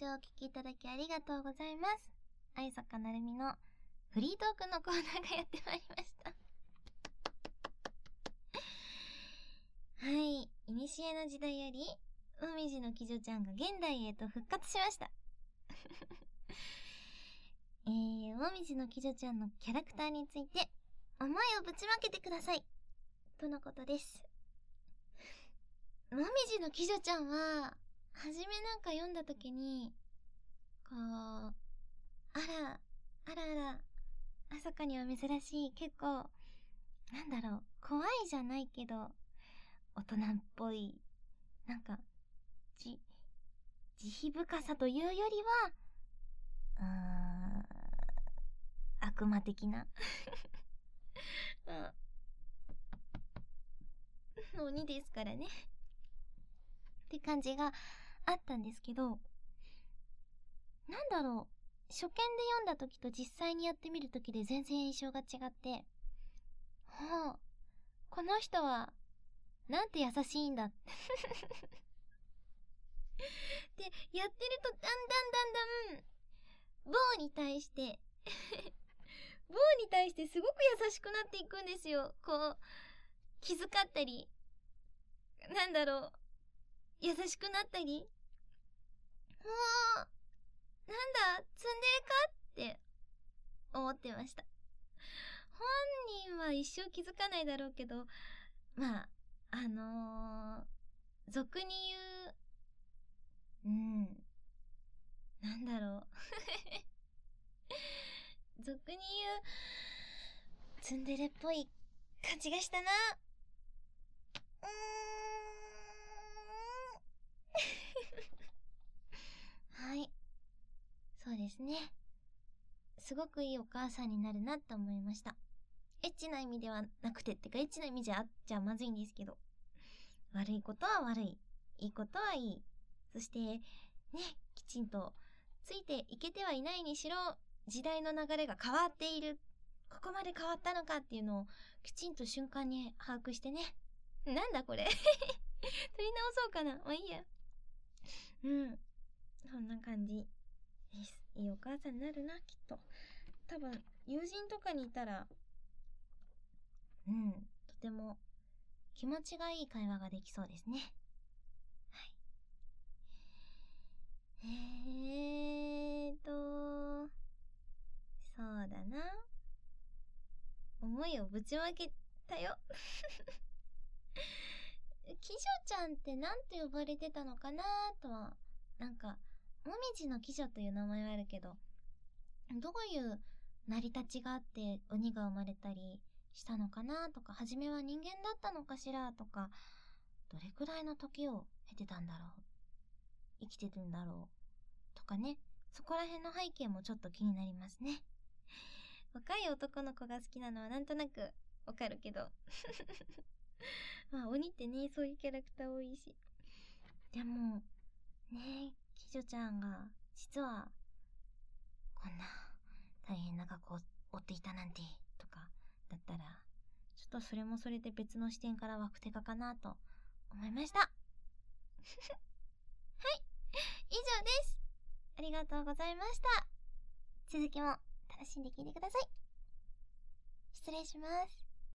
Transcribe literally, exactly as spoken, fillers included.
をお聞きいただきありがとうございます。愛坂なるみのフリートークのコーナーがやってまいりました。はい、いにしえの時代よりもみじのきじょちゃんが現代へと復活しました。えー、もみじのきじょちゃんのキャラクターについて思いをぶちまけてくださいとのことです。もみじのきじょちゃんははじめなんか読んだ時にこう、あらあらあら、あさかには珍しい、結構なんだろう、怖いじゃないけど大人っぽい、なんかじ慈悲深さというよりは、うーん、悪魔的な鬼ですからねって感じがあったんですけど、なんだろう、初見で読んだ時と実際にやってみる時で全然印象が違って、ほう、この人はなんて優しいんだってで、やってるとだんだんだんだんボーに対してボーに対してすごく優しくなっていくんですよ。こう気遣ったり、なんだろう、優しくなったり、もうなんだツンデレかって思ってました。本人は一生気づかないだろうけど、まああのー、俗に言う、うん、なんだろう俗に言うツンデレっぽい感じがしたな。うーんはい、そうですね。すごくいいお母さんになるなって思いました。エッチな意味ではなくてってか、エッチな意味じゃあっちゃまずいんですけど、悪いことは悪い、いいことはいい、そしてね、きちんとついていけてはいないにしろ、時代の流れが変わっている、ここまで変わったのかっていうのをきちんと瞬間に把握してね。なんだこれ取り直そうかな、まあいいや。うん、そんな感じです。いいお母さんになるな、きっと。多分友人とかにいたら、うん、とても気持ちがいい会話ができそうですね。はい。えーとそうだな、思いをぶちまけたよきじょちゃんってなんて呼ばれてたのかなとは、なんかもみじのきじょという名前はあるけど、どういう成り立ちがあって鬼が生まれたりしたのかなとか、初めは人間だったのかしらとか、どれくらいの時を経てたんだろう、生きてるんだろうとかね、そこら辺の背景もちょっと気になりますね。若い男の子が好きなのはなんとなくわかるけどまあ鬼ってね、そういうキャラクター多いし。でもね、きじょちゃんが実はこんな大変な過去を追っていたなんてとかだったら、ちょっとそれもそれで別の視点から湧く手かかなと思いましたはい、以上です。ありがとうございました。続きも楽しんで聞いてください。失礼します。